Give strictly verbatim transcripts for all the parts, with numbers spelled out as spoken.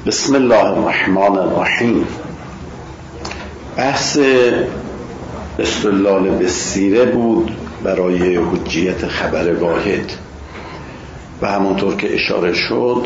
بسم الله الرحمن الرحیم. بحث استدلال به سیره بود برای حجیت خبر واحد و همونطور که اشاره شد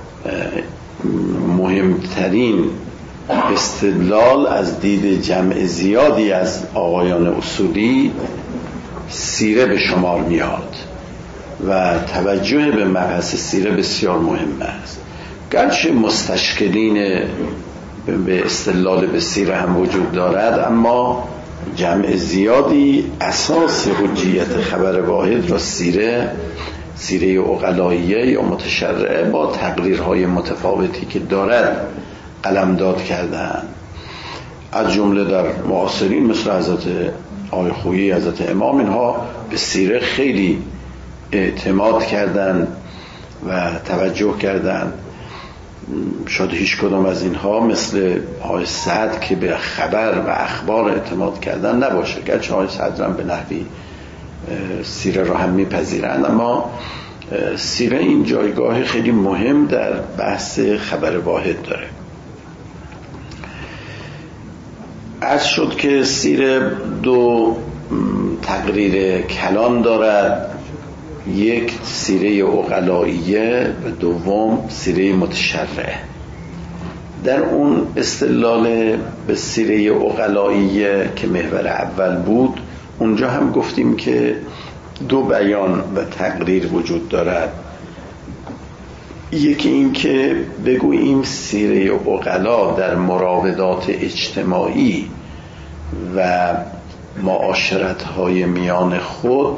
مهمترین استدلال از دید جمع زیادی از آقایان اصولی سیره به شمار میاد و توجه به مبحث سیره بسیار مهم است. گرچه مستشکلین به استدلال به سیره هم وجود دارد، اما جمع زیادی اساس حجیت خبر واحد را سیره سیره عقلائیه یا متشرعه با تقریرهای متفاوتی که دارد قلمداد کردند. از جمله در معاصرین مثل حضرت آقای خویی، حضرت امام، اینها به سیره خیلی اعتماد کردند و توجه کردند. شاید هیچ کدام از اینها مثل آقای سعد که به خبر و اخبار اعتماد کردن نباشه، گرچه آقای سعد هم به نحوی سیره را هم میپذیرند، اما سیره این جایگاه خیلی مهم در بحث خبر واحد داره. عرض شد که سیره دو تقریر کلان دارد، یک سیره عقلائیه و دوم سیره متشرعه. در اون استدلال به سیره عقلائیه که محور اول بود، اونجا هم گفتیم که دو بیان و تقریر وجود دارد. یکی این که بگوییم سیره عقلا در مراودات اجتماعی و معاشرت‌های میان خود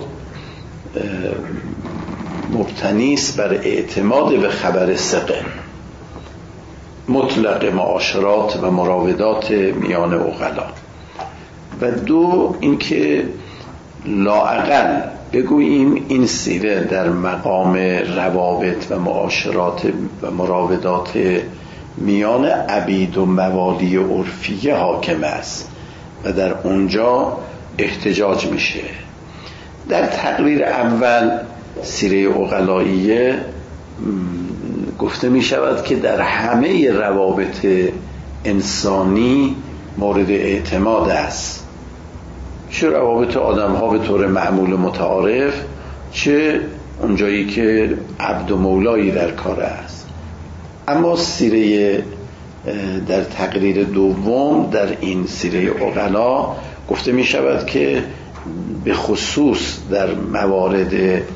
مبتنی است بر اعتماد به خبر ثقه، مطلق معاشرات و مراودات میان عقلا. و دو اینکه لااقل بگوییم این سیره در مقام روابط و معاشرات و مراودات میان عبید و موالی عرفیه حاکم است و در اونجا احتجاج میشه. در تقریر اول سیره عقلائیه گفته می شود که در همه روابط انسانی مورد اعتماد است، چه روابط آدم ها به طور معمول متعارف، چه اونجایی که عبد و مولایی در کار است. اما سیره در تقریر دوم در این سیره عقلا گفته می شود که به خصوص در موارد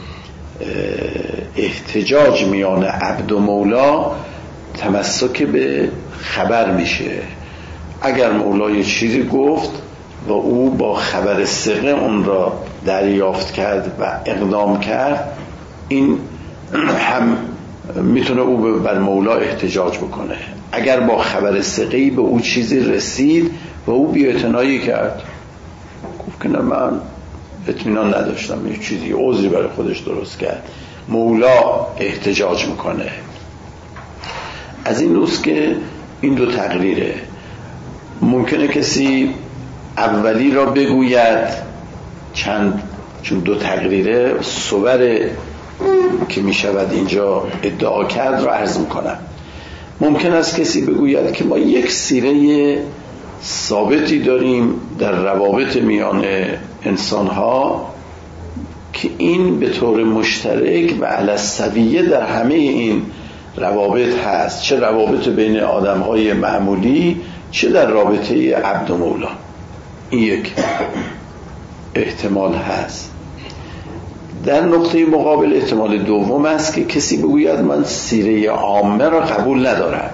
احتجاج میان عبد و مولا تمسک به خبر میشه. اگر مولا چیزی گفت و او با خبر ثقه اون را دریافت کرد و اقدام کرد، این هم میتونه او بر مولا احتجاج بکنه. اگر با خبر ثقه‌ای به او چیزی رسید و او بی‌اعتنایی کرد، گفت که نه من اطمینان نداشتم، یه چیزی عذری برای خودش درست کرد، مولا احتجاج میکنه. از این روز که این دو تقریره، ممکنه کسی اولی را بگوید چند، چون دو تقریره صور که میشود اینجا ادعا کرد را عرض میکنم. ممکن است کسی بگوید که ما یک سیره ثابتی داریم در روابط میان انسانها که این به طور مشترک و علی السویه در همه این روابط هست، چه روابط بین آدمهای معمولی چه در رابطه عبد و مولا. این یک احتمال هست. در نقطه مقابل احتمال دوم است که کسی بگوید من سیره عامه را قبول ندارم،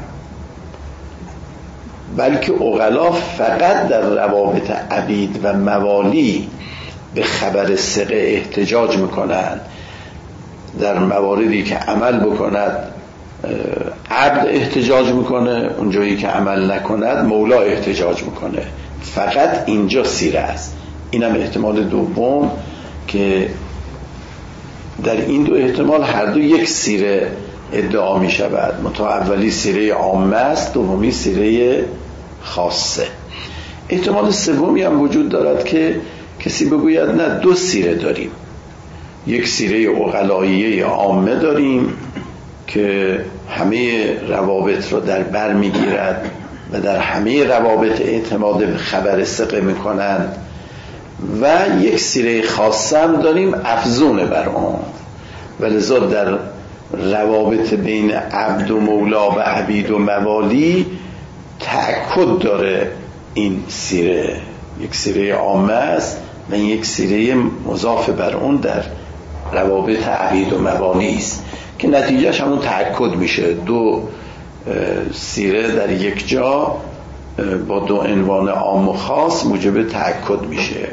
بلکه عقلا فقط در روابط عبید و موالی به خبر ثقه احتجاج میکنند. در مواردی که عمل بکند عبد احتجاج میکنه، اونجایی که عمل نکند مولا احتجاج میکنه. فقط اینجا سیره است. اینم احتمال دوم که در این دو احتمال هر دو یک سیره ادعا می شود. منتها اولی سیره عامه است، دومی سیره خاصه. احتمال سومی هم وجود دارد که کسی بگوید نه، دو سیره داریم. یک سیره عقلائیه عامه داریم که همه روابط رو در بر میگیرد و در همه روابط اعتماد به خبر ثقه میکنند و یک سیره خاصه هم داریم افزون بر اون، و لذا در روابط بین عبد و مولا و عبید و موالی تأکد داره. این سیره یک سیره عامه است و این یک سیره مضاف بر اون در روابط عبید و موالی است که نتیجهش همون تأکد میشه. دو سیره در یک جا با دو عنوان عام و خاص موجب تأکد میشه.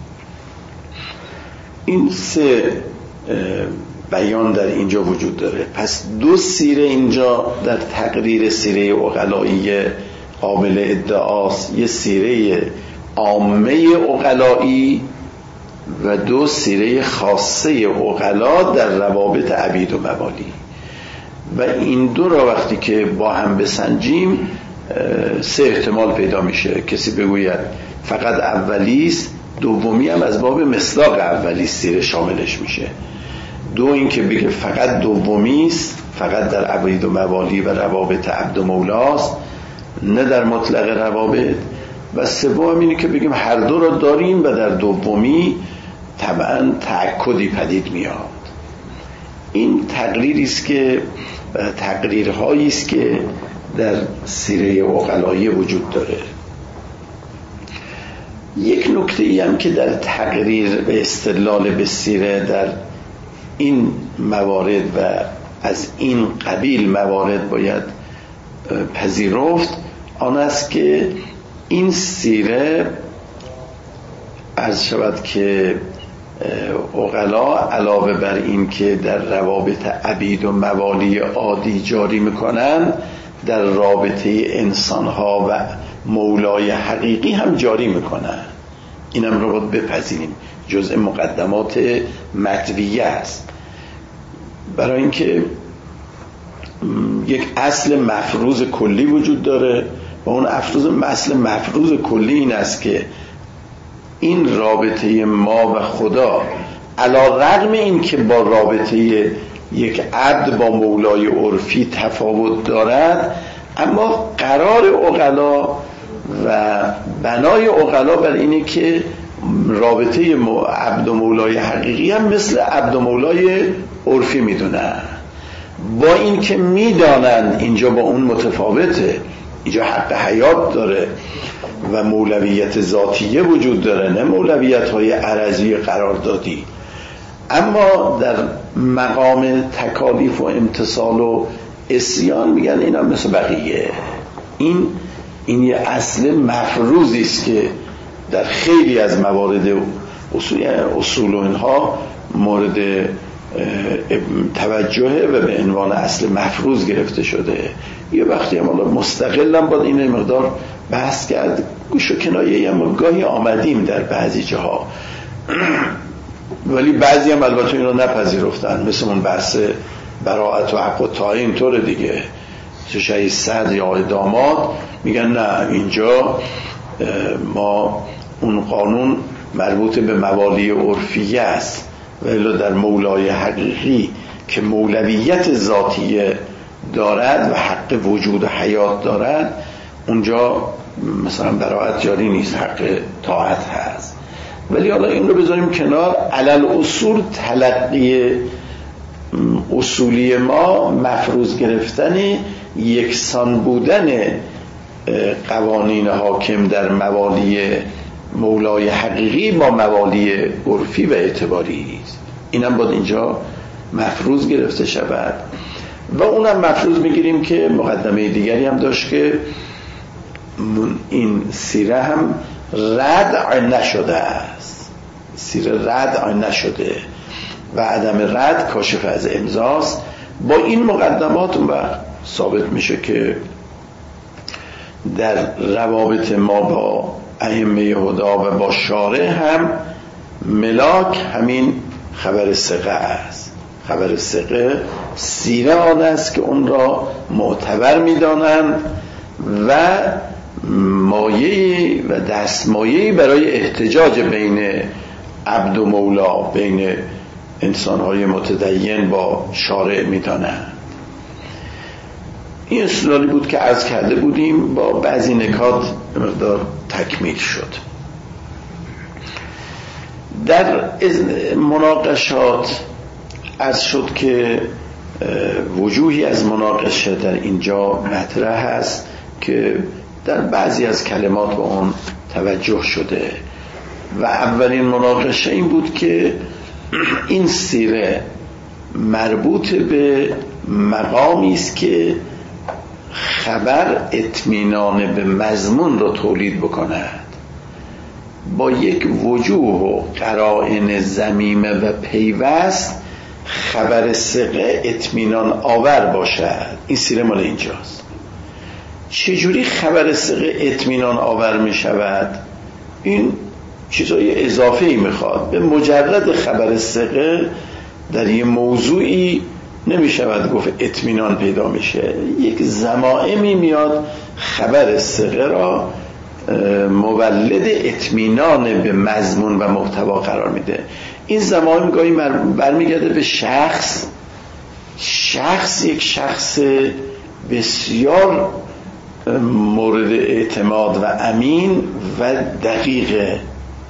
این سه بیان در اینجا وجود داره. پس دو سیره اینجا در تقریر سیره عقلایی قابل ادعاست، یه سیره عامه عقلایی و دو سیره خاصه عقلا در روابط عبید و موالی. و این دو را وقتی که با هم بسنجیم سه احتمال پیدا میشه. کسی بگوید فقط اولیست، دومی هم از باب مصداق اولی سیره شاملش میشه. دو این که بگه فقط دومیست، فقط در عبید و موالی و روابط عبد و مولاست، نه در مطلق روابط. و سوم اینه که بگیم هر دو را داریم و در دومی طبعا تأکدی پدید میاد. این تقریری است که تقریرهایی است که در سیره عقلایی وجود داره. یک نکته ای هم که در تقریر به استدلال به سیره در این موارد و از این قبیل موارد باید پذیرفت آن است که این سیره عرض شود که عقلا علاوه بر این که در روابط عبید و موالی عادی جاری میکنن، در رابطه انسانها و مولای حقیقی هم جاری میکنن. اینم رو باید بپذیریم، جزء مقدمات مطویه است. برای اینکه یک اصل مفروض کلی وجود داره و اون اصل مفروض کلی این است که این رابطه ما و خدا علی رغم این که با رابطه یک عبد با مولای عرفی تفاوت دارد، اما قرار عقلا و بنای عقلا بر اینه که رابطه عبد و مولای حقیقی هم مثل عبد و مولای عرفی میدونن. با این که میدانن اینجا با اون متفاوته، اینجا حق حیات داره و مولویت ذاتیه وجود داره، نه مولویت های عرضی قراردادی، اما در مقام تکالیف و امتصال و عصیان میگن اینا مثل بقیه. این این یه اصل مفروضی است که در خیلی از موارد اصول, اصول و اینها مورد توجهه و به عنوان اصل مفروض گرفته شده. یه وقتی هم مستقلم باید این مقدار بحث کرد، گوش و کنایه هم گاهی آمدیم در بعضی جاها ولی بعضی هم البته این رو نپذیرفتن، مثل اون بحث براعت و حق و تعیین طور دیگه. شیخ صدر یا داماد میگن نه، اینجا ما اون قانون مربوط به موالی عرفیه است، ولی در مولای حقیقی که مولویت ذاتیه دارد و حق وجود و حیات دارد، اونجا مثلا براعت جاری نیست، حق طاعت هست. ولی حالا این رو بذاریم کنار. علل اصول تلقی اصولی ما مفروض گرفتن یکسان بودن قوانین حاکم در موالی مولای حقیقی با موالی عرفی و اعتباری است. اینم باید اینجا مفروض گرفته شود. و اونم مفروض میگیریم که مقدمه دیگری هم داشت که این سیره هم رد نشده است، سیره رد نشده و عدم رد کاشف از امضاست. با این مقدمات اون وقت ثابت میشه که در روابط ما با ائمه هدا و با شارع هم ملاک همین خبر ثقه است. خبر ثقه سیره آن است که اون را معتبر میدانند و مایه‌ای و دستمایه‌ای برای احتجاج بین عبد و مولا، بین انسان‌های متدین با شارع میدانند. این استدلالی بود که عرض کرده بودیم، با بعضی نکات مقدار تکمیل شد. در مناقشات عرض شد که وجوهی از مناقشه در اینجا مطرح هست که در بعضی از کلمات به اون توجه شده و اولین مناقشه این بود که این سیره مربوط به مقامی است که خبر اطمینان به مضمون را تولید بکند، با یک وجوه و قرائن ضمیمه و پیوست خبر ثقه اطمینان آور باشد. این سیره مال اینجاست. چجوری خبر ثقه اطمینان آور می شود؟ این چیزای اضافه ای میخواد. به مجرد خبر ثقه در یه موضوعی نمی شود گفت اطمینان پیدا میشه. یک ضمائمی میاد خبر ثقه را مولد اطمینان به مضمون و محتوا قرار میده. این ضمائم گاهی برمیگرده به شخص شخص یک شخص بسیار مورد اعتماد و امین و دقیقه،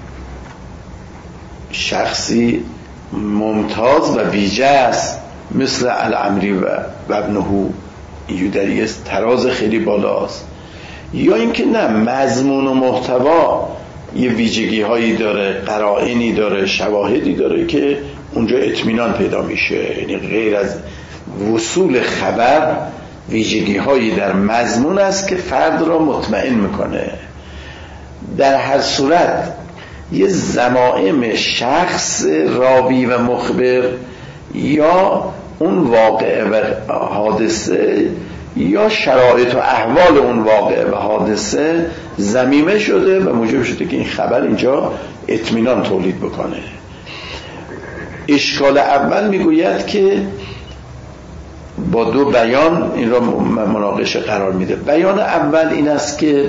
شخصی ممتاز و ویژه است مثل العمری و ابنه، یودری تراز خیلی بالاست. یا اینکه نه، مضمون و محتوا یه ویژگی هایی داره، قرائنی داره، شواهدی داره که اونجا اطمینان پیدا میشه. یعنی غیر از وصول خبر ویژگی هایی در مضمون است که فرد را مطمئن میکنه. در هر صورت یه ضمائم شخص راوی و مخبر یا اون واقعه و حادثه یا شرایط و احوال اون واقعه و حادثه ضمیمه شده و موجب شده که این خبر اینجا اطمینان تولید بکنه. اشکال اول میگوید که با دو بیان این را مناقشه قرار میده. بیان اول این است که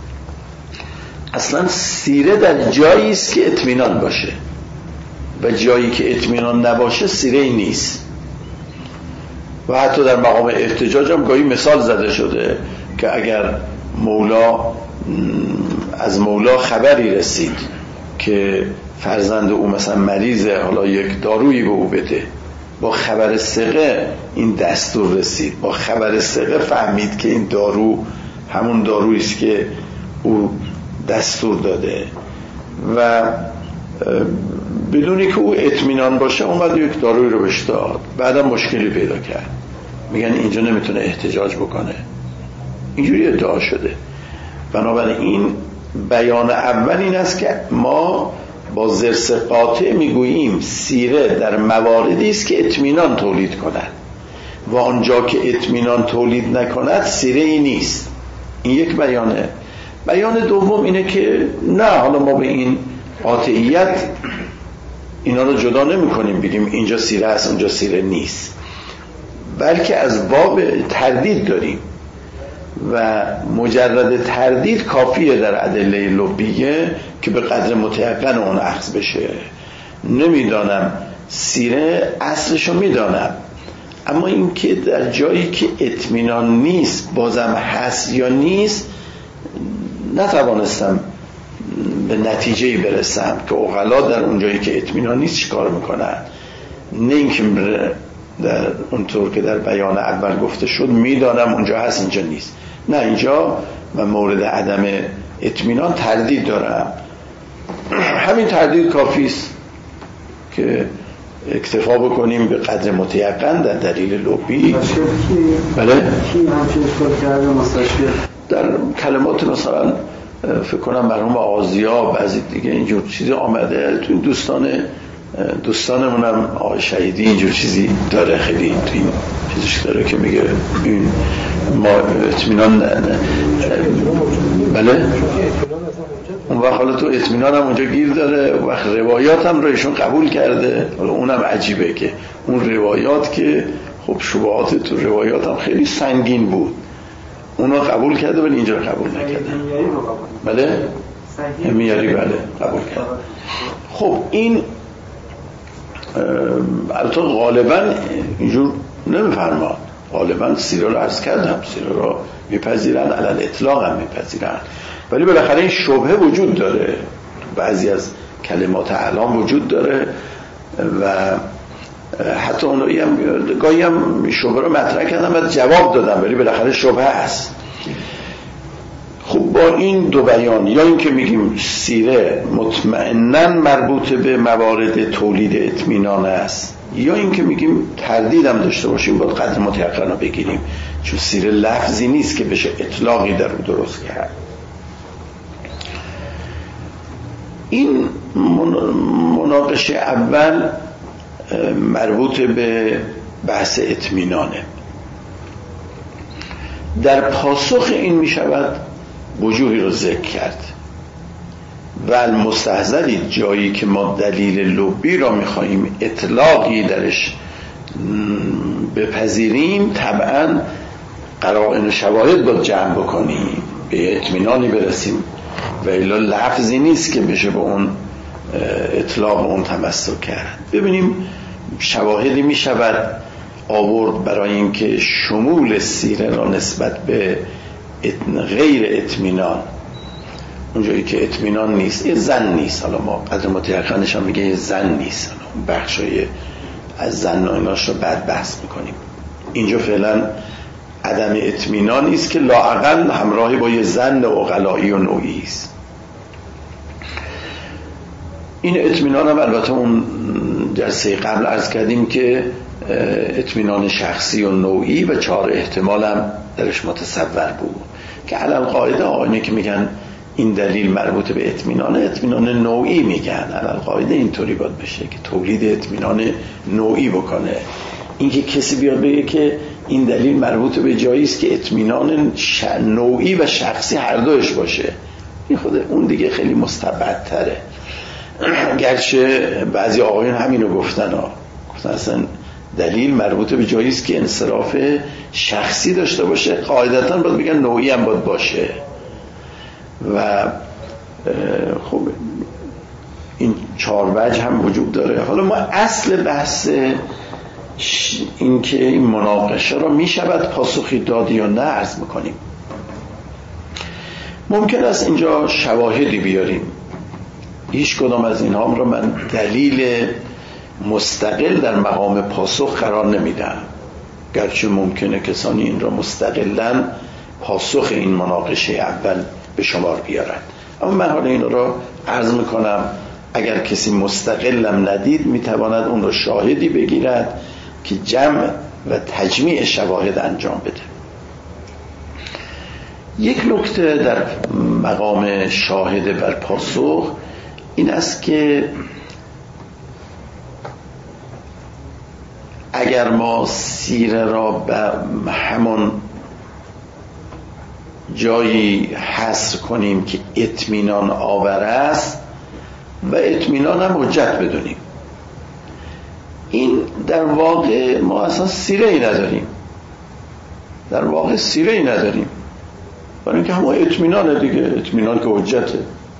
اصلا سیره در جایی است که اطمینان باشه و جایی که اطمینان نباشه سیره ای نیست. و حتی در مقام احتجاج هم گاهی مثال زده شده که اگر مولا از مولا خبری رسید که فرزند او مثلا مریضه، حالا یک دارویی به او بده، با خبر ثقه این دستور رسید، با خبر ثقه فهمید که این دارو همون دارویی است که او دستور داده و بدونی که او اطمینان باشه اومد یک دارویی رو بهش داد، بعدم مشکلی پیدا کرد، میگن اینجا نمیتونه احتجاج بکنه. اینجوری ادعا شده. بنابراین بیان اول این است که ما با ضرس قاطع میگوییم سیره در مواردی است که اطمینان تولید کند و آنجا که اطمینان تولید نکند سیره ای نیست. این یک بیانه. بیان دوم اینه که نه، حالا ما به این قاطعیت اینا رو جدا نمی کنیم بگیم اینجا سیره است اونجا سیره نیست، بلکه از باب تردید داریم و مجرد تردید کافیه در ادله لبیه که به قدر متیقن اون اخذ بشه. نمیدانم سیره اصلشو میدانم، اما این که در جایی که اطمینان نیست بازم هست یا نیست نتوانستم به نتیجه‌ای برسم که عقلا در اون جایی که اطمینان نیست چیکار میکنن. نه اینکه در اونطور که در بیان اول گفته شد میدانم اونجا هست اینجا نیست، نه، اینجا من مورد عدم اطمینان تردید دارم. همین تردید کافی است که اکتفا بکنیم به قدر متیقن در دلیل لبی. بله در کلمات مثلا فکر کنم مرحوم آغازیا بعضی دیگه اینجور چیزی آمده تو این دوستان دوستانمون هم آقای شهیدی اینجور چیزی داره، خیلی تو این چیزش داره که میگه این ما اطمینان بله اون وقت حالا تو اطمینان هم اونجا گیر داره، وقت روایات هم رو ایشون قبول کرده. حالا اونم عجیبه که اون روایات که خب شبهات تو روایات هم خیلی سنگین بود اونا قبول کرده ولی اینجا قبول نکرده. بله همیاری بله قبول کرده. خب این البته غالبا اینجور نمیفرما، غالبا سیره رو عرض کردم، سیره رو میپذیرن، علل اطلاق هم میپذیرن، ولی بالاخره این شبهه وجود داره، بعضی از کلمات اعلام وجود داره و حتی اونایی هم گاهی هم شبهه رو مطرح کردم و جواب دادم، ولی بالاخره شبهه هست. خب با این دو بیان، یا این که میگیم سیره مطمئناً مربوط به موارد تولید اطمینان است، یا این که میگیم تردیدم داشته باشیم باید قدر متیقن رو بگیریم، چون سیره لفظی نیست که بشه اطلاقی در رو درست کرد. این مناقشه اول مربوط به بحث اطمینانه. در پاسخ این میشود وجوهی رو ذکر کرد و المستحضری، جایی که ما دلیل لبی را میخواییم اطلاقی درش بپذیریم، طبعا قرائن شواهد باید جمع بکنیم، به اطمینانی برسیم، و الا لفظی نیست که بشه به اون اطلاق اون تمسک کرد. ببینیم شواهدی میشود آورد برای اینکه شمول سیره را نسبت به غیر اطمینان، اونجایی که اطمینان نیست، یه زن نیست، حالا ما قدر متیقنش هم میگه یه زن نیست، بخشای از زن و ایناش رو بعد بحث میکنیم. اینجا فعلا عدم اطمینان نیست که لااقل همراهی با یه زن عقلایی و نوعی است. این اطمینان هم البته اون جلسه قبل عرض کردیم که اطمینان شخصی و نوعی و چهار احتمال هم درش متصور بود که علل قاعده آقایانی که میگن این دلیل مربوط به اطمینان، اطمینان نوعی میگن، علل قاعده اینطوری باید بشه که تولید اطمینان نوعی بکنه. اینکه کسی بیاد بگه که این دلیل مربوط به جایی است که اطمینان ش... نوعی و شخصی هر دوش باشه، این خود اون دیگه خیلی مستبدتره. گرچه بعضی آقایان همینو گفتن ها، گفتن اصلا دلیل مربوط به جایی است که انصراف شخصی داشته باشه، قاعدتاً باید بگن نوعی هم باید باشه. و خب این چهار وجه هم وجود داره. حالا ما اصل بحث این که این مناقشه را می شود پاسخی داد یا نه عرض میکنیم. ممکن است اینجا شواهدی بیاریم، هیچ کدام از اینها را من دلیل مستقل در مقام پاسخ قرار نمیدم، گرچه ممکنه کسانی این را مستقلاً پاسخ این مناقشه اول به شمار بیارن، اما من حالا این را عرض میکنم. اگر کسی مستقلم ندید میتواند اون را شاهدی بگیرد که جمع و تجمیع شواهد انجام بده. یک نکته در مقام شاهد بر پاسخ این است که اگر ما سیره را به همون جایی حصر کنیم که اطمینان آور است و اطمینان هم حجت بدونیم، این در واقع ما اصلا سیره ای نداریم، در واقع سیره ای نداریم، برای اینکه همون اطمینانه دیگه، اطمینان که حجته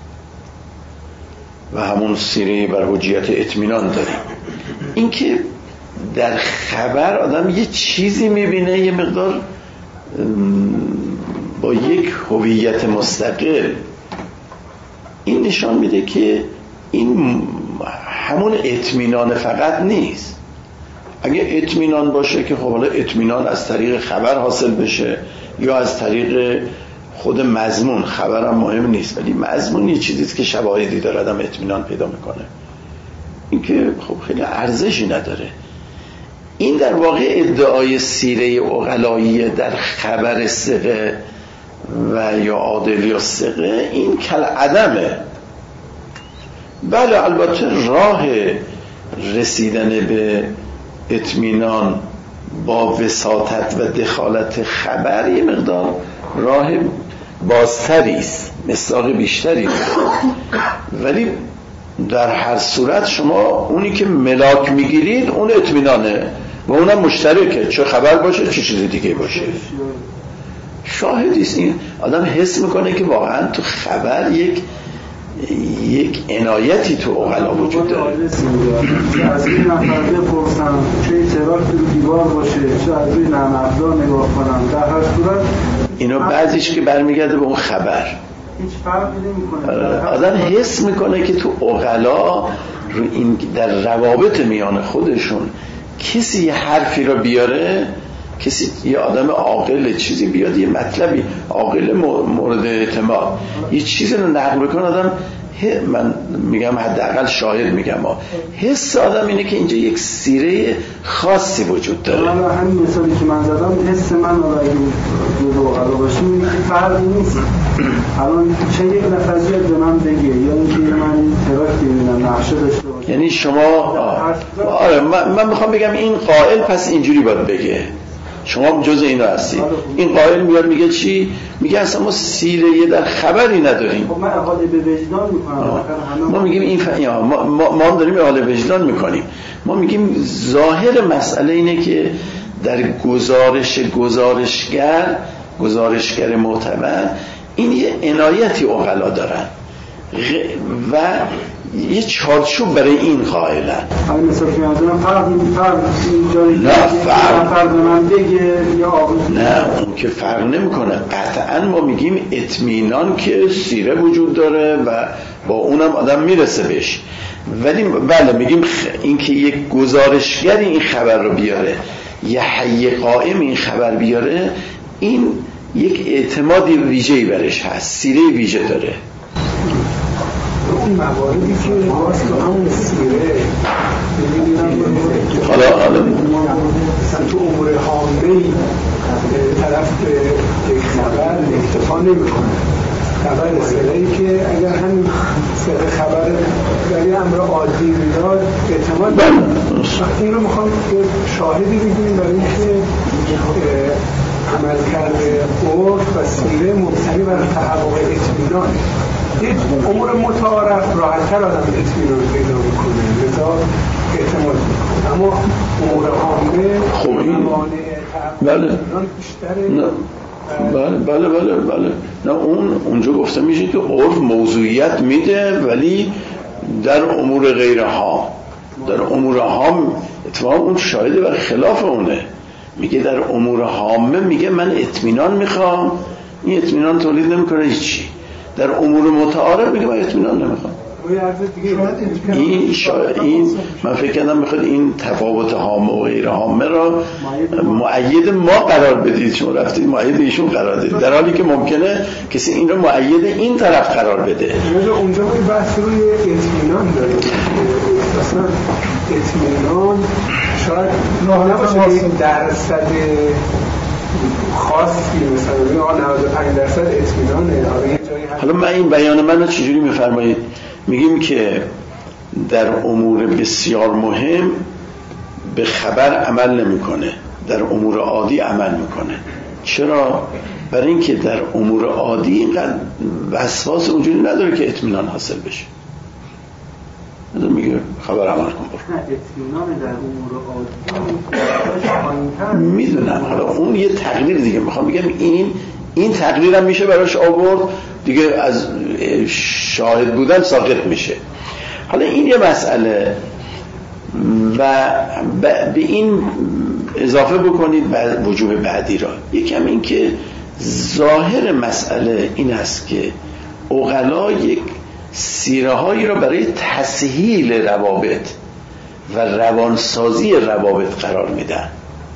و همون سیره بر حجیت اطمینان داریم. این که در خبر آدم یه چیزی میبینه یه مقدار با یک هویت مستقل، این نشان میده که این همون اطمینان فقط نیست. اگه اطمینان باشه که خب حالا اطمینان از طریق خبر حاصل بشه یا از طریق خود مضمون، خبرم مهم نیست، ولی مضمون یه چیزیست که شواهدی داره آدم اطمینان پیدا میکنه، این که خب خیلی ارزشی نداره. این در واقع ادعای سیره عقلایی در خبر ثقه و یا عادل یا ثقه این کل عدمه. بله البته راه رسیدن به اطمینان با وساطت و دخالت خبر یه مقدار راه بازتری است، مصداق بیشتری داره، ولی در هر صورت شما اونی که ملاک میگیرید اون اطمینانه و اونم مشترکه، چه خبر باشه چه چیز دیگه باشه، شاهدی است. این آدم حس میکنه که واقعا تو خبر یک یک عنایتی تو عقلا وجود داره. از این نفر بپرسم چه تراکت رو دیوار باشه، چه از روی نرم افزار نگاه کنم، در هر صورت اینو بعضیش که برمیگرده به اون خبر هیچ فرقی نمی‌کنه. آدم حس میکنه که تو عقلا رو این در روابط میان خودشون کسی یه حرفی رو بیاره، کسی یه آدم عاقل چیزی بیاد یه مطلبی عاقل مورد اعتماد یه چیزی رو نقل بکنه، آدم من میگم حداقل شاهد میگم ها حس آدم اینه که اینجا یک سیره خاصی وجود داره. حالا همین مثالی که من زدم حس من رو اگه دو عقلا باشه میگه که فرقی نیست. الان چه یک نفریت به من بگه یا اینکه من تراکتی میبینم نقشه داشته باشه، یعنی شما آره من, من میخوام بگم این قائل پس اینجوری باید بگه شما جز اینا هستی. این قائل میاد میگه چی؟ میگه اصلا ما سیره در خبری نداریم. خب من احاله به وجدان میکنم. ما میگیم این ف... ما, ما, ما داریم احاله به وجدان میکنیم. ما میگیم ظاهر مسئله اینه که در گزارش گزارشگر گزارشگر معتبر این یه عنایتی عقلا دارن و یه چارچوب برای این قائلن. همین مثلا که منظورم فرق فرق جایی نه فرق فرق به من بگه یا آقا نه اون که فرق نمیکنه. قطعا ما میگیم اطمینان که سیره وجود داره و با اونم آدم میرسه بهش، ولی بله میگیم خ... این که یک گزارشگری این خبر رو بیاره یه حی قائم این خبر بیاره این یک اعتمادی ویژه‌ای برش هست، سیره ویژه داره. این مواردی که واسه همون سیره حالا حالا مثلا تو امور حامله‌ای طرف به یک خبر اکتفا نمی‌کنه. خبر سیره‌ای که اگر همین سیره خبر در یه امر عادی میداد اعتماد داره. این رو میخوام که شاهدی بگیم برای اینکه عمل کرده عرف و سیره مبتنی بر تحقق اطمینان. یک امور متعارف راحت‌تر آدم اطمینان پیدا میکنه لذا اعتماد میکنه، اما امور عامه خب این بله نه بله بله بله بله نه اون اونجا گفته میشه که عرف موضوعیت میده ولی در امور غیر هام در امور هام اتفاقا اون شاهده بر خلاف اونه. میگه در امور هامه میگه من اطمینان میخوام، این اطمینان تولید نمیکنه هیچی. در امور متعارف میگه من اطمینان نمیخوام. این شا... این من فکر کردم میخواد این تفاوت هامه و غیر هامه را مؤید ما قرار بدید، شما رفتید مؤید ایشون قرار دادید در حالی که ممکنه کسی این رو مؤید این طرف قرار بده. اونجا ما بحث روی اطمینان داریم. مثلا اطمینان شاید نباشه این درصد خاصی مثلا نود و پنج درصد اطمینانه. حالا من این بیان من رو چجوری میفرمایید؟ میگیم که در امور بسیار مهم به خبر عمل نمیکنه، در امور عادی عمل میکنه. چرا؟ برای اینکه در امور عادی اینقدر وسواس اونجوری نداره که اطمینان حاصل بشه. میگه خبر عمل کن برو. اطمینان در امور عادی میدونم، حالا اون یه تقریر دیگه میخوام بگم این این تقریرم میشه براش آورد دیگه، از شاهد بودن ساقط میشه. حالا این یه مسئله و به این اضافه بکنید بعد وجوه بعدی را. یکم این که ظاهر مسئله این است که عقلا یک سیره هایی را برای تسهیل روابط و روانسازی روابط قرار میدن.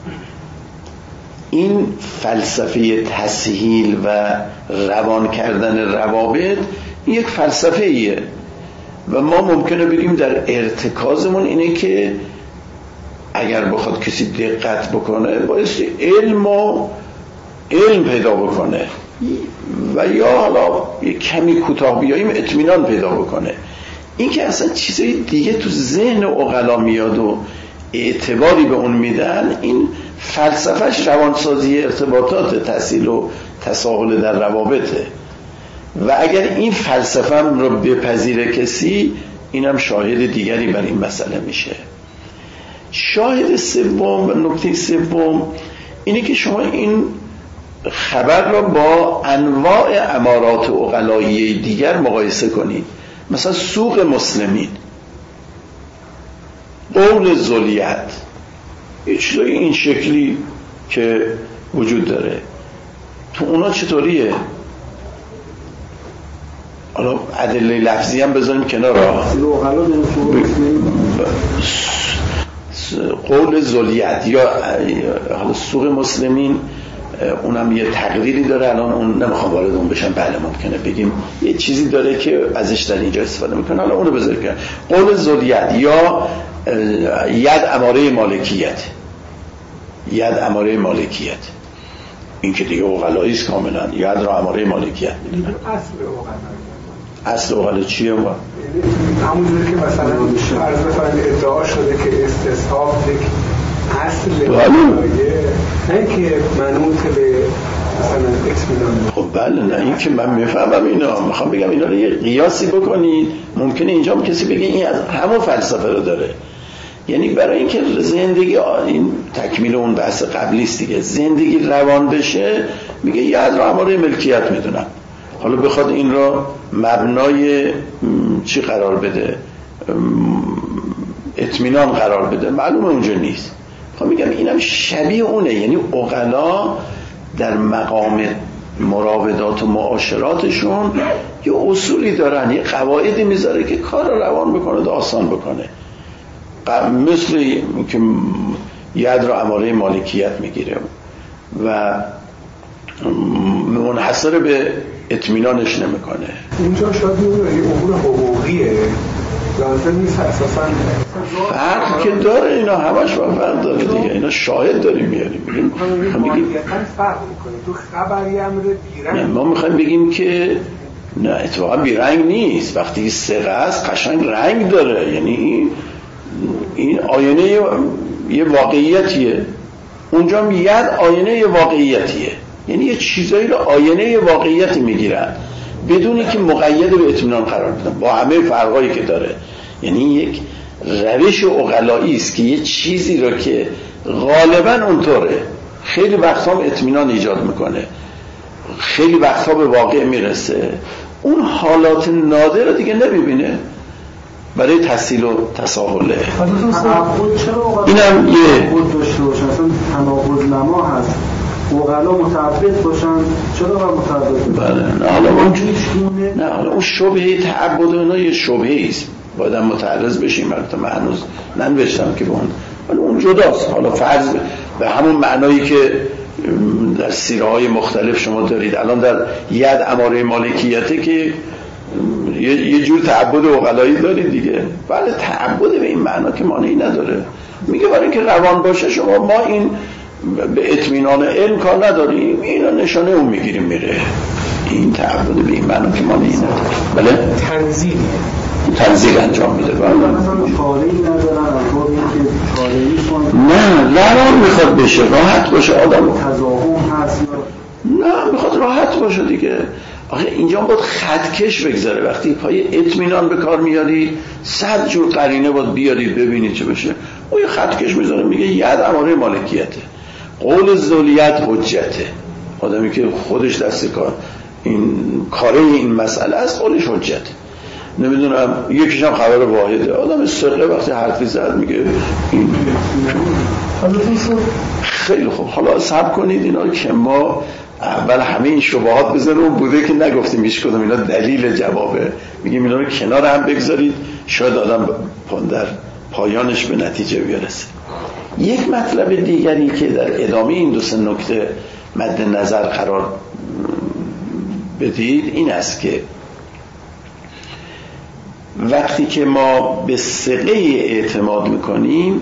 این فلسفه تسهیل و روان کردن روابط یک فلسفه ایه و ما ممکنه بگیم در ارتکازمون اینه که اگر بخواد کسی دقت بکنه باید علم و علم پیدا بکنه و یا حالا یک کمی کوتاه بیاییم اطمینان پیدا بکنه. این که اصلا چیزای دیگه تو ذهن عقلا میاد و اعتباری به اون میدن، این فلسفهش روانسازی ارتباطات، تسهیل و تساهل در روابطه و اگر این فلسفه رو بپذیره کسی، اینم شاهد دیگری بر این مسئله میشه. شاهد سوم و نکته سوم اینه که شما این خبر را با انواع امارات عقلایی دیگر مقایسه کنید. مثلا سوق مسلمین، قول ذولیت، یه چیزای این شکلی که وجود داره. تو اونا چطوریه؟ حالا ادله لفظی هم بذاریم کنار. قول ذولیت یا حالا سوق مسلمین، اونم یه تقدیری داره، الان اون نمیخوام وارد اون بشم. بله ممکنه بگیم یه چیزی داره که ازش در اینجا استفاده میکنه، حالا اونو بذاریم کنار. قول ذولیت یا ید اماره مالکیت، ید اماره مالکیت، این که دیگه عقلایی است کاملا. ید را اماره مالکیت میدونن. اصل عقلا، اصل عقلا چیه؟ ما همونجوری که مثلا عرض بفرمایید ادعا شده که استصحاب یک اصل عقلایه، نه که منوط به مثلا اطمینان. خب بله، نه این که من میفهمم اینا، میخوام بگم اینا رو یه قیاسی بکنید. ممکنه اینجا هم کسی بگه این از همون فلسفه رو داره، یعنی برای اینکه زندگی، این تکمیل اون بحث قبلی است دیگه، زندگی روان بشه میگه ید را اماره ملکیت میدونم. حالا بخواد این را مبنای چی قرار بده، اطمینان قرار بده، معلومه اونجا نیست. میخوام میگم اینم شبیه اونه، یعنی عقلا در مقام مراودات و معاشراتشون یه اصولی دارن، یه قواعدی میذاره که کار رو روان بکنه و آسان بکنه. مثل که ید را اماره مالکیت میگیره و منحصر به اطمینانش نمیکنه. اینجا شاید یه امور حقوقیه، لازم نیست اساساً فرق که داره، اینا همش با فرق داره دیگه. اینا شاهد داریم میاریم میگیم فرق میکنه. تو خبری امر بیرنگ، ما میخوایم بگیم که نه اتفاقا بیرنگ نیست. وقتی ثقه است قشنگ رنگ داره، یعنی این این آینه یه واقعیتیه، اونجا هم ید آینه یه واقعیتیه، یعنی یه چیزایی رو آینه یه واقعیتی میگیرن بدونی که مقید به اطمینان قرار بدن، با همه فرقایی که داره. یعنی یک روش عقلایی است که یه چیزی رو که غالبا اونطوره خیلی وقتا هم اطمینان ایجاد میکنه، خیلی وقتا به واقع میرسه، اون حالات نادر رو دیگه نمیبینه برای تسهیل و تساهله. اینم یه داشته باشه، اصلا تناقض نما هست، عقلا متعبد باشن، چرا باید متعبد باشن؟ بله، نه حالا اون نه حالا اون شبهه تعبد و اینا یه شبهه است، باید هم متعرض بشیم. البته من هنوز ننوشتم که به اون، ولی اون جداست. حالا فرض به همون معنایی که در سیره های مختلف شما دارید الان در ید اماره مالکیته که یه جور تعبد عقلایی دارید دیگه. بله تعبد به این معنا که معنی نداره، میگه برای اینکه روان باشه شما، ما این به اطمینان علم کار نداریم، اینا نشانه اون میگیریم میره. این تعبد به این معنا که معنی نداره. بله تنزیل تنزیل انجام میده. بله کاری ندارن، نه روان میخواد بشه، راحت باشه آدم، تضاهم هست، نه میخواد راحت باشه دیگه. آخه اینجا باید خطکش بگذاره. وقتی پای اطمینان به کار میاری صد جور قرینه باید بیارید ببینید چه بشه. او یه خطکش میذاره میگه ید اماره مالکیته، قول ذولیت حجته. آدمی که خودش دست کار این کاره این مسئله است قولش حجته. نمیدونم یکیش هم خبر واحده، آدم ثقه وقتی حرفی زد میگه این خیلی خوب. حالا صبر کنید اینا که ما اول همه این شبهات بزنیم بوده که نگفتیم هیچ کدوم اینا دلیل جوابه، میگیم اینا رو کنار هم بگذارید شاید آدم در پایانش به نتیجه بیارسه. یک مطلب دیگری که در ادامه این دو سه نکته مد نظر قرار بدید این است که وقتی که ما به ثقه اعتماد میکنیم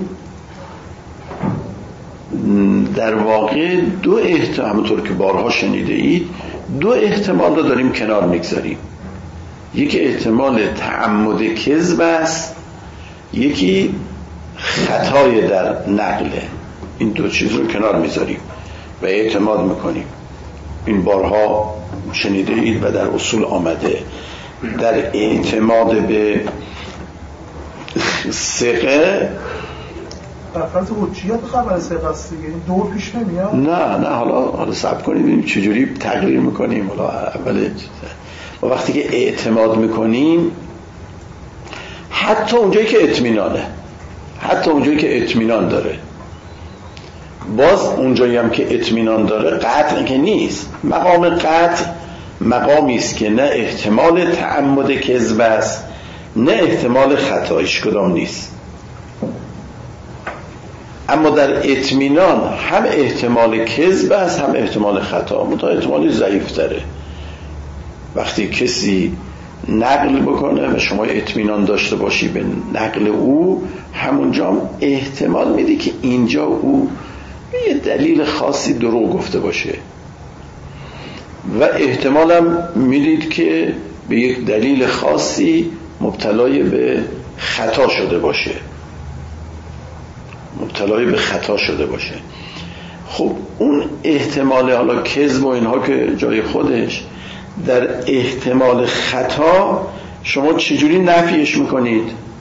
در واقع دو احتمال، همونطور که بارها شنیده اید، دو احتمال رو داریم کنار میگذاریم. یکی احتمال تعمد کذب است، یکی خطای در نقله. این دو چیز رو کنار میذاریم و اعتماد میکنیم. این بارها شنیده اید و در اصول آمده. در اعتماد به ثقه در فرض حجیت خبر ثقه است دیگه، این دور پیش نمیاد. نه نه حالا حالا صبر کنید ببینیم چجوری تقریر میکنیم. حالا اول و وقتی که اعتماد میکنیم حتی اونجایی که اطمینانه، حتی اونجایی که اطمینان داره. باز اونجایی هم که اطمینان داره قطع که نیست. مقام قطع مقامی است که نه احتمال تعمد کذب است نه احتمال خطایش، کدام نیست. اما در اطمینان هم احتمال کذب است هم احتمال خطا، منتها احتمالی ضعیف تره. وقتی کسی نقل بکنه و شما اطمینان داشته باشی به نقل او، همونجا هم احتمال میدی که اینجا او یه دلیل خاصی دروغ گفته باشه و احتمال هم میدید که به یک دلیل خاصی مبتلای به خطا شده باشه مبتلای به خطا شده باشه. خب اون احتمال حالا کذب و اینها که جای خودش، در احتمال خطا شما چجوری نفیش میکنید؟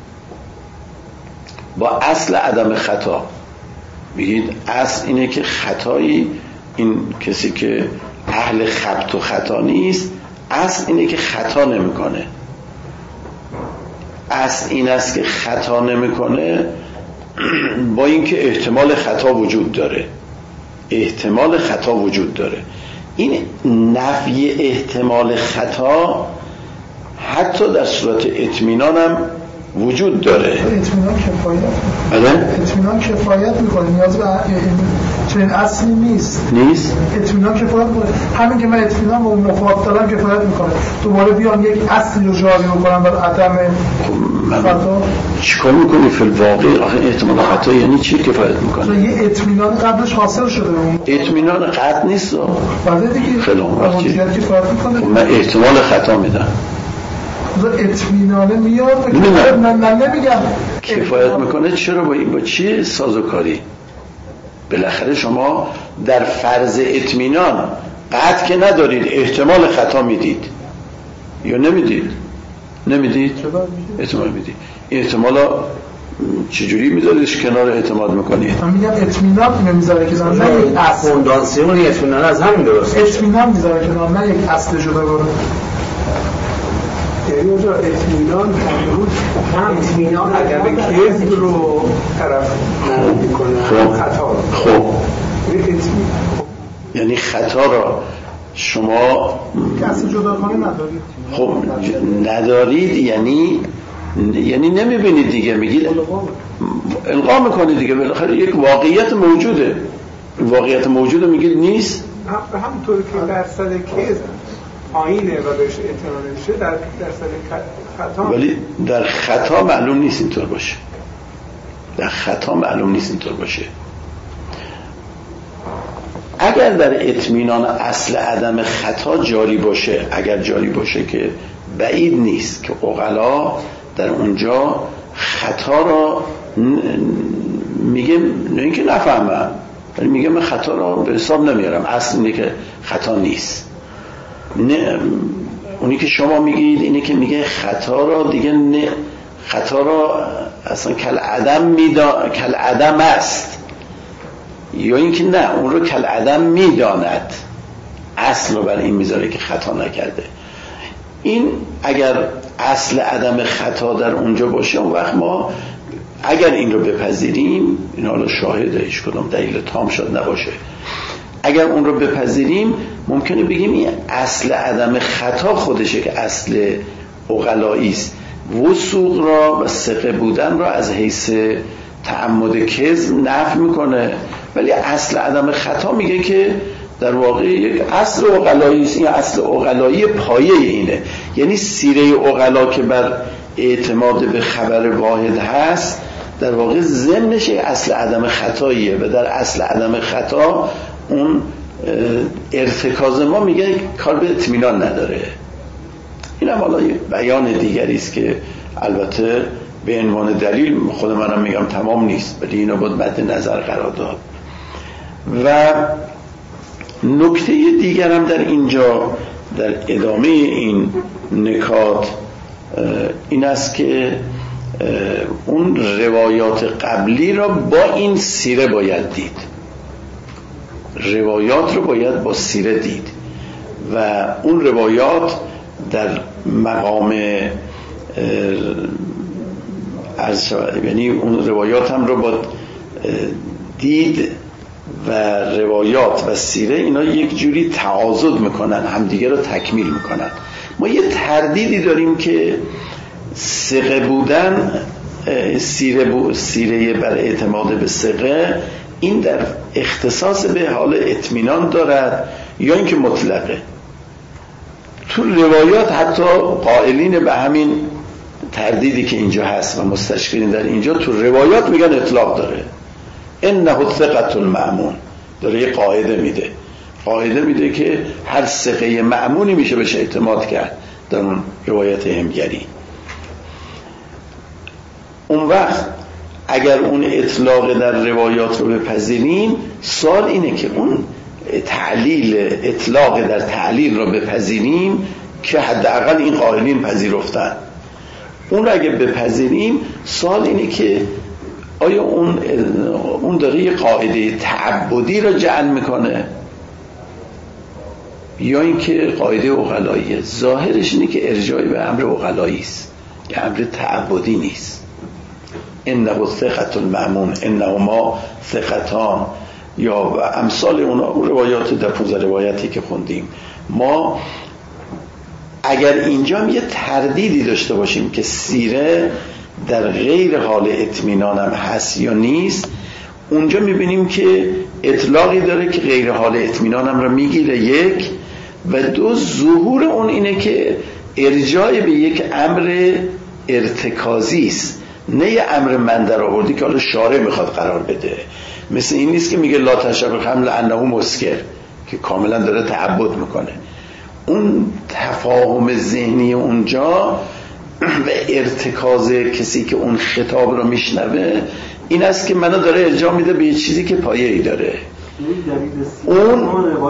با اصل عدم خطا بگید اصل اینه که خطایی، این کسی که اهل خبط و خطا نیست، اصل اینه که خطا نمیکنه. اصل این است که خطا نمیکنه، با اینکه احتمال خطا وجود داره، احتمال خطا وجود داره. این نفی احتمال خطا حتی در صورت اطمینان هم وجود داره. اطمینان کفایت میکنه. اطمینان کفایت میکنه، نیاز به چنین اصلی نیست. نیست؟ اطمینان کفایت میکنه. همین که من اطمینان به اون مخاطب دارم کفایت میکنه. دوباره بیام یک اصلی رو جاری بکنم بر عدم خطا. چیکار میکنی فی الواقع؟ آخه احتمال خطا یعنی چی کفایت میکنه؟ یه اطمینان قبلش حاصل شده اون. اطمینان قطع نیست. بعد دیگه خیلی وقتی کفایت میکنه. من احتمال خطا میدم. اطمینانه میاد. من نمیگم کفایت میکنه. چرا با این با چی سازوکاری؟ بالاخره شما در فرض اطمینان قطع که ندارید، احتمال خطا میدید یا نمیدید؟ نمیدید؟ احتمال میدید. این احتمالا چجوری میذاریدش کنار اعتماد میکنید؟ من میگم اطمینان نمیذاره که نه یک اصل فونداسیون اطمینان از همین درست اطمینان میذاره که نه یک اصل جدا کنه. یعنی اونجا اطمینان هم اطمینان اگر به کذب رو طرف نمی کنه خطا. خب یعنی خطا را شما کسی جدا کنه ندارید. خب ندارید یعنی یعنی نمیبینید دیگه، میگید القا میکنید دیگه. بالاخره یک واقعیت موجوده، واقعیت موجوده میگید نیست. همونطور که درصد کذب پایینه و بهش اعتنا نمیشه، در درصد خطا، ولی در خطا معلوم نیست اینطور باشه. در خطا معلوم نیست اینطور باشه. اگر در اطمینان اصل عدم خطا جاری باشه، اگر جاری باشه که بعید نیست که عقلا در اونجا خطا را میگه، نه اینکه نفهمم، ولی میگه من خطا را به حساب نمیارم، اصل اینه که خطا نیست. نه اونی که شما میگید اینه که میگه خطا را دیگه نه، خطا را اصلا کل عدم میدان، کل عدم است، یا اینکه نه اون رو کل عدم میداند، اصل رو بر این میذاره که خطا نکرده. این اگر اصل عدم خطا در اونجا باشه، اون وقت ما اگر این رو بپذیریم، این حالا شاهده هیچ کدام دلیل تام شد نباشه، اگر اون رو بپذیریم ممکنه بگیم این اصل عدم خطا خودشه که اصل عقلایی است. وثوق را و ثقه بودن را از حیث تعمد کذب نفی میکنه، ولی اصل عدم خطا میگه که در واقع یک اصل عقلایی است. این اصل عقلایی پایه اینه، یعنی سیره عقلا که بر اعتماد به خبر واحد هست در واقع ضمنش اصل عدم خطاییه و در اصل عدم خطا اون ارتکاز ما میگه کار به اطمینان نداره. این هم حالا بیان دیگری است که البته به عنوان دلیل خود منم میگم تمام نیست، ولی اینو باید مد نظر قرار داد. و نکته دیگرم در اینجا در ادامه این نکات این است که اون روایات قبلی را با این سیره باید دید، روایات رو باید با سیره دید و اون روایات در مقام عرض شود، یعنی اون روایات هم رو با دید و روایات و سیره اینا یک جوری تعاضد میکنن، همدیگه رو تکمیل میکنن. ما یه تردیدی داریم که ثقه بودن، سیره, بو سیره بر اعتماد به ثقه، این در اختصاص به حال اطمینان دارد یا اینکه مطلقه. تو روایات حتی قائلین به همین تردیدی که اینجا هست و مستشکلین در اینجا تو روایات میگن اطلاق داره. انه ثقة المأمون، داره یه قاعده میده، قاعده میده که هر ثقه مأمونی میشه بهش اعتماد کرد در اون روایت همگری. اون وقت اگر اون اطلاق در روایات رو بپذیریم، سوال اینه که اون تعلیل اطلاق در تعلیل رو بپذیریم که حداقل این قائلین پذیرفتن. اون رو اگه بپذیریم، سوال اینه که آیا اون اون داره یه قاعده تعبدی رو جعل میکنه یا اینکه قاعده عقلاییه؟ ظاهرش اینه که ارجاعی به امر عقلایی است، که امر تعبدی نیست. انه ثقة المأمون، انه ما ثقتان، یا امثال اونا روایات در پوزه روایتی که خوندیم. ما اگر اینجا هم یه تردیدی داشته باشیم که سیره در غیر حال اطمینان هم هست یا نیست، اونجا میبینیم که اطلاقی داره که غیر حال اطمینان هم رو میگیره، یک، و دو، ظهور اون اینه که ارجاع به یک امر ارتکازی است، نه یه امر من در آوردی که حالا شارع میخواد قرار بده. مثل این نیست که میگه لا تشرب الخمر لانه مسکر، که کاملا داره تعبد میکنه. اون تفاهم ذهنی اونجا و ارتکاز کسی که اون خطاب رو میشنوه این است که منو داره ارجاع میده به یه چیزی که پایه‌ای داره. اون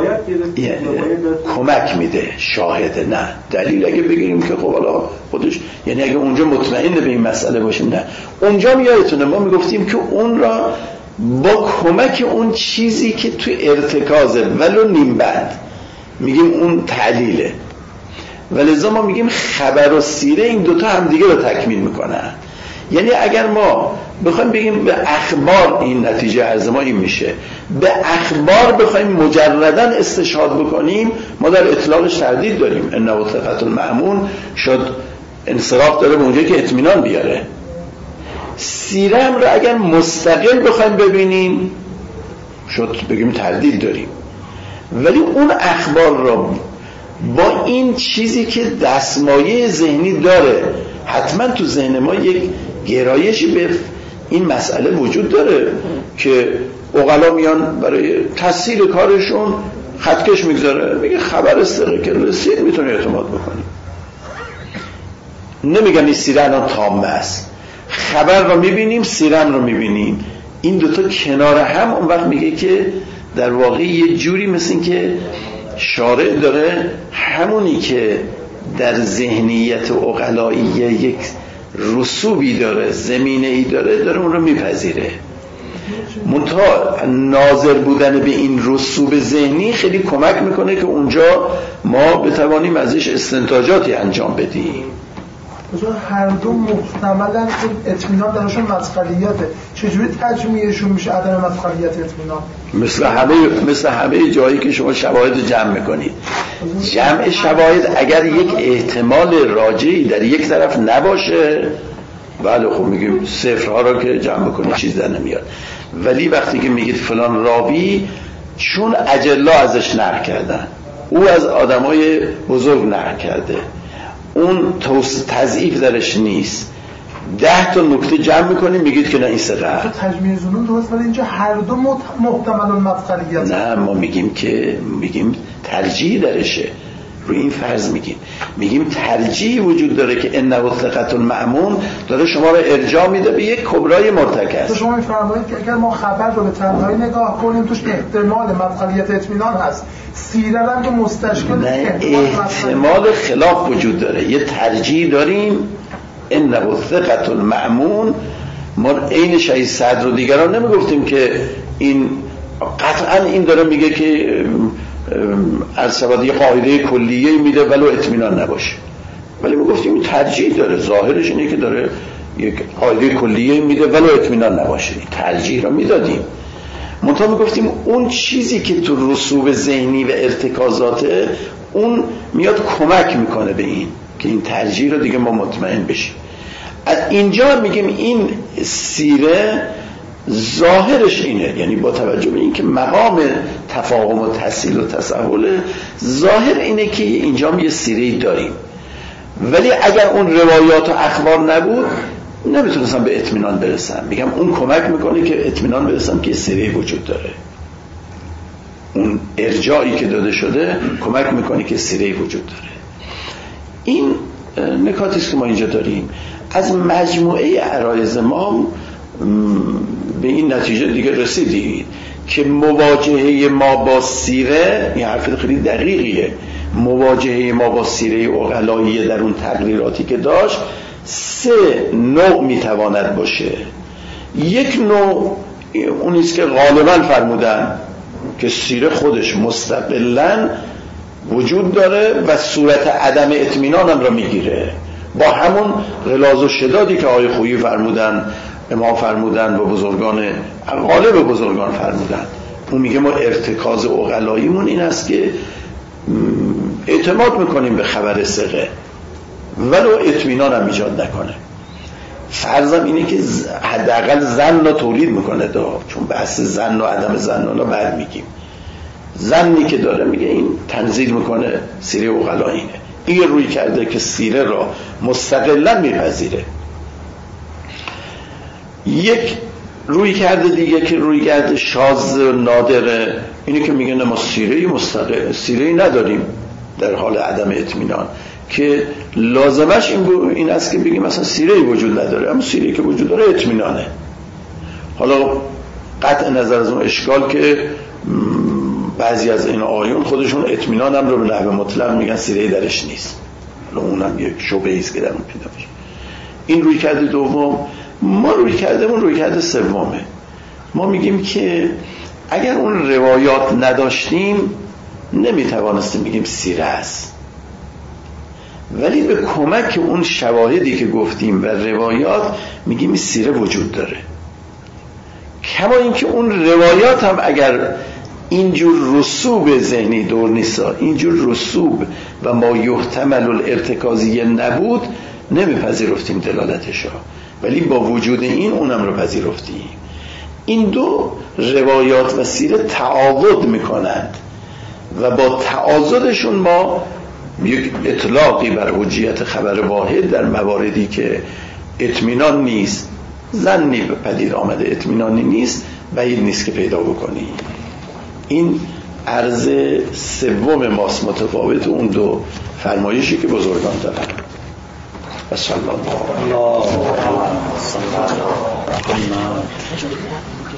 کمک میده، شاهده. نه دلیل اگه بگیریم که خب حالا خودش، یعنی اگه اونجا مطمئن به این مسئله باشیم، نه اونجا یادتونه ما میگفتیم که اون را با کمک اون چیزی که تو ارتکازه ولو نیم بند میگیم اون تعلیله، ولذا ما میگیم خبر و سیره این دوتا هم دیگه رو تکمیل میکنن. یعنی اگر ما بخوایم بگیم به اخبار، این نتیجه عرض ما این میشه، به اخبار بخوایم مجرداً استشهاد بکنیم، ما در اطلاقش تردید داریم. انه ثقة المأمون شد انصراف داره به اونجایی که اطمینان بیاره. سیره هم رو اگر مستقل بخوایم ببینیم شد بگیم تردید داریم. ولی اون اخبار رو با این چیزی که دستمایه ذهنی داره، حتما تو ذهن ما یک گرایشی به این مسئله وجود داره که عقلا میان برای تسهیل کارشون خطکش میگذاره، میگه خبر ثقه که رسید میتونه اعتماد بکنی. نمیگن این سیره الان تامه است، خبر رو میبینیم، سیره رو میبینیم، این دوتا کنار هم. اون وقت میگه که در واقع یه جوری مثل این که شارع داره همونی که در ذهنیت عقلایی یک رسوبی داره، زمینه ای داره، داره اون رو میپذیره. منتها ناظر بودن به این رسوب ذهنی خیلی کمک میکنه که اونجا ما بتوانیم ازش استنتاجاتی انجام بدیم. هر دو محتملاً اطمینان درشون مسئولیته، چجوری تجمیعشون میشه عدم مسئولیت اطمینان؟ مثل همه مثل همه جایی که شما شواهد جمع میکنید، جمع شواهد اگر یک احتمال راجعی در یک طرف نباشه، بله خب میگیم صفرها رو که جمع بکنید چیز در نمیاد. ولی وقتی که میگید فلان راوی چون اجلا ازش نقل کردن، او از آدمای بزرگ نقل کرده، اون تضعیف درش نیست، ده تا نکته جمع میکنیم میگید که نه این ثقه است. تجمیع ظنون درست، ولی اینجا هر دو محتمل مسئولیت. نه ما میگیم که میگیم ترجیح درشه، روی این فرض میگیم میگیم ترجیح وجود داره که انه ثقة المأمون داره شما رو ارجاع میده به یک کبرای مرتکز. تو شما میفرمایید که اگر ما خبر رو به تنهایی نگاه کنیم توش احتمال مسئولیت اطمینان هست، سیره هم که مستشکل نه احتمال خلاف وجود داره، یه ترجیح داریم. انه ثقة المأمون ما عین شهید صدر رو دیگران نمیگفتیم که این قطعا این داره میگه که ارسباد یه قاعده کلیه میده ولو اطمینان نباشه، ولی میگفتیم این ترجیح داره، ظاهرش اینه که داره یک قاعده کلیه میده ولو اطمینان نباشه، ترجیح رو میدادیم. منتها میگفتیم اون چیزی که تو رسوب ذهنی و ارتکازاته اون میاد کمک میکنه به این که این ترجیح رو دیگه ما مطمئن بشیم. از اینجا میگیم این سیره ظاهرش اینه، یعنی با توجه به این که مقام تفاهم و تحصیل و تسهل ظاهر اینه که اینجا یه سیره‌ای داریم، ولی اگر اون روایات و اخبار نبود نمیتونستم به اطمینان برسم. میگم اون کمک میکنه که اطمینان برسم که سیره‌ای وجود داره، اون ارجاعی که داده شده کمک میکنه که سیره‌ای وجود داره. این نکاتی است که ما اینجا داریم. از مجموعه عرایض ما به این نتیجه دیگه رسیدید که مواجهه ما با سیره، این حرف خیلی دقیقیه، مواجهه ما با سیره عقلایی در اون تقریراتی که داشت سه نوع میتواند باشه. یک نوع اونیست که غالبا فرمودن که سیره خودش مستقلاً وجود داره و صورت عدم اطمینان هم را میگیره، با همون غلاظ و شدادی که آقای خویی فرمودن، امام فرمودن و بزرگان غالب بزرگان فرمودن. اون میگه ما ارتکاز عقلاییمون این است که اعتماد میکنیم به خبر ثقه ولو اطمینان هم ایجاد نکنه. فرضم اینه که حداقل ظن رو تولید میکنه دا، چون بحث ظن و عدم ظن رو بعد میگیم. ظنی که داره میگه این تنزیل میکنه سیره عقلا اینه. این روی کرده که سیره را مستقلا میپذیره. یک روی کرده دیگه که روی کرده شاذ و نادره، اینه که میگه نه ما سیره مستقل سیره نداریم در حال عدم اطمینان، که لازمش این, این است که بگیم مثلا سیره وجود نداره، اما سیره که وجود داره اطمینانه. حالا قطع نظر از اون اشکال که بعضی از این آیون خودشون اطمینان هم رو به نحو مطلق میگن سیره درش نیست، حالا اونم یک شبهه است که در اون پیدا میشه. این روی کرده دوم. ما روی کرده اون روی کرده سومه. ما میگیم که اگر اون روایات نداشتیم نمیتوانستیم بگیم سیره است، ولی به کمک اون شواهدی که گفتیم و روایات میگیم این سیره وجود داره. کما اینکه اون روایات هم اگر اینجور رسوب ذهنی دور نیستا، اینجور رسوب و ما یحتمل الارتکازی نبود نمیپذیرفتیم دلالتشا، ولی با وجود این اونم رو پذیرفتیم. این دو روایات و سیره تعاضد میکنند و با تعاضدشون ما یک اطلاقی بر حجیت خبر واحد در مواردی که اطمینان نیست، ظنی پدید آمده اطمینانی نیست، بعید نیست که پیدا بکنی. این عرض سوم ماست متفاوت اون دو فرمایشی که بزرگان دارن. و صلی الله علیه و سلم.